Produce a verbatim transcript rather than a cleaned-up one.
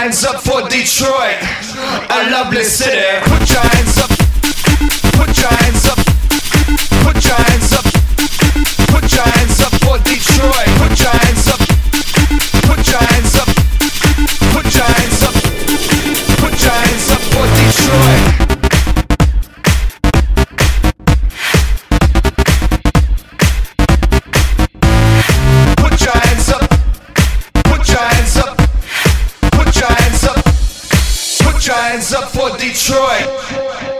hands up for Detroit, a lovely city. Put your hands up. Put your hands up. Put your hands up. Put your hands up for Detroit. Put your hands up. Put your hands up. Put your hands up. Put your hands up for Detroit. Put your hands up. Put your hands up. Put your hands up. Put your hands up for Detroit.